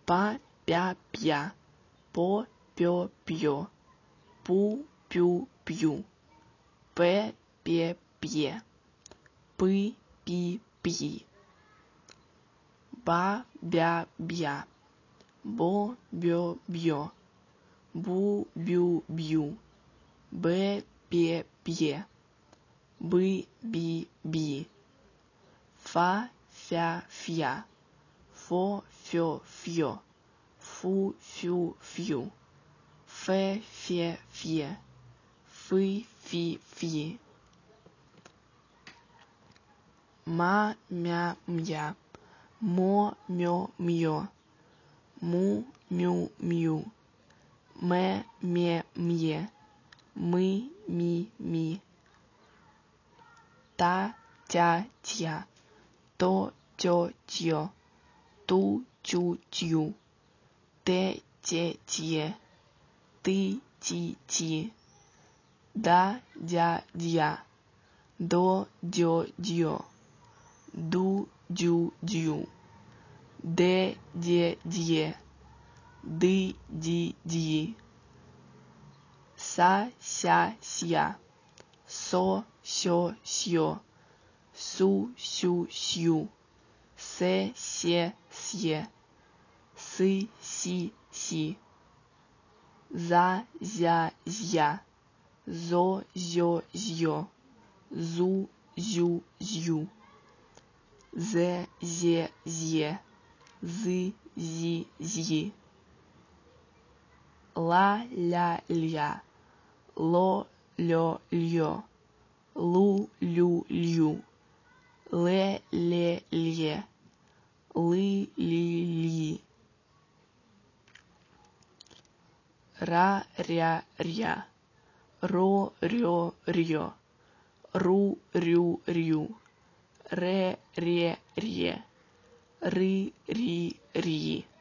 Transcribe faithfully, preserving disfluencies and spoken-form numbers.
па пя пя, по пё пьё, пу пю пью, пе пе пье, пы пи пьи, ба бя бья, бо бё бьё, бу бю бью, бе пе пье, бы би би, фа фя фья, фо фё фьё, фу фю фью, фе фе фье, фы фи фьи, ма мя мья, мо мё мьё, му мю мью, ме ме мье, мы ми ми, та тя тья, то тё тьё, ту тю тью, те те тье, ты ти ти, да дя дья, до дё дьё, ду дю дью, де де дье, ды ди дьи, са ся сья, со сё сьё, су сю сью, се се сье, сы си си, за зя зья, зо зё зьё, зу зю зью, зе зе зье, зы зи зьи, ла ля лья, ло лё льё, лу лю лью, ле ле лье, лы ли льи, ра ря ря, ро рё рё, ру рю рю, ре ре ре, ры ри ри.